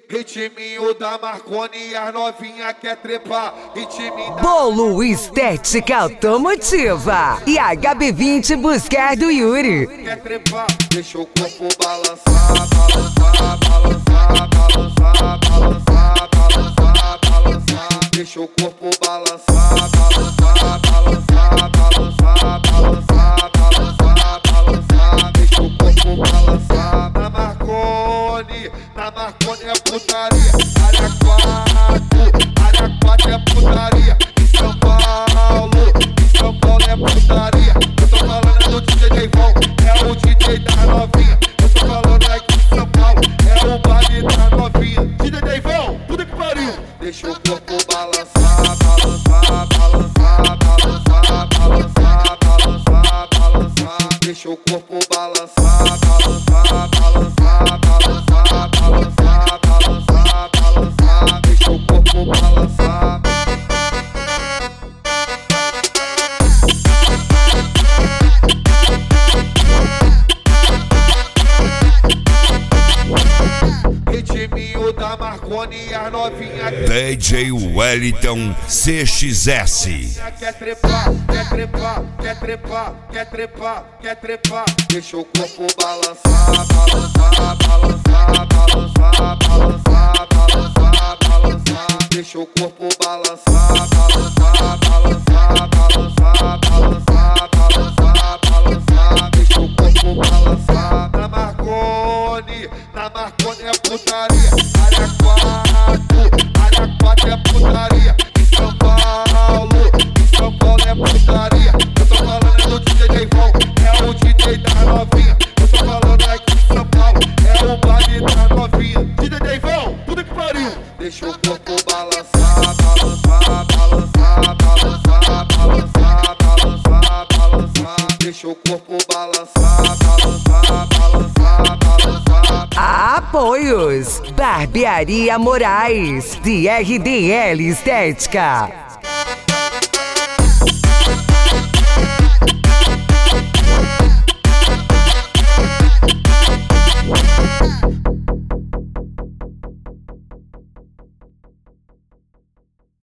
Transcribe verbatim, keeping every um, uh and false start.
Ritminho da Marconi, as novinha quer trepar. Ritminho da... Bolo Estética Automotiva e H B vinte Buscar do Yuri. Quer trepar, deixa o corpo balançar, balançar, balançar, balançar, balançar, balançar, balançar. Deixa o corpo balançar, balançar, balançar, balançar, balançar, balançar, balançar. Deixa o corpo balançar. Na Marconi, na Marconi é putaria. Área quatro, área quatro é putaria. Em São Paulo, em São Paulo é putaria. Eu tô falando é do D J Deivão, é o D J da novinha. Eu tô falando aqui em São Paulo, é o baile da novinha. D J Deivão, puta que pariu. Deixa o corpo balançar, balançar, balançar, balançar, balançar, balançar, balançar. Deixa o corpo balançar, balançar, balançar, balançar, balançar, balançar, balançar. Deixa o corpo balançar. Ritminho da Marconi, as novinha D J Wellington C X S. quer trepar, quer trepar, quer trepar, quer trepar, quer trepar. Deixa o corpo balançar, balançar, balançar, balançar, balançar, balançar, balançar. Deixa o corpo balançar, balançar, balançar, balançar, balançar, balançar, balançar. Deixa o corpo balançar. Na Marconi, na Marconi é putaria. Área quatro, área quatro é putaria. Em São Paulo, em São Paulo é putaria. Eu tô falando é do D J Deivão, é o D J da novinha. Eu tô falando aqui em São Paulo, é o baile da novinha. D J Deivão, puta que pariu. Deixa o corpo balançar, balançar, balançar, balançar, balançar, balançar, balançar. Deixa o corpo balançar, balançar, balançar, balançar. Apoios: Barbearia Moraes, D R D L Estética.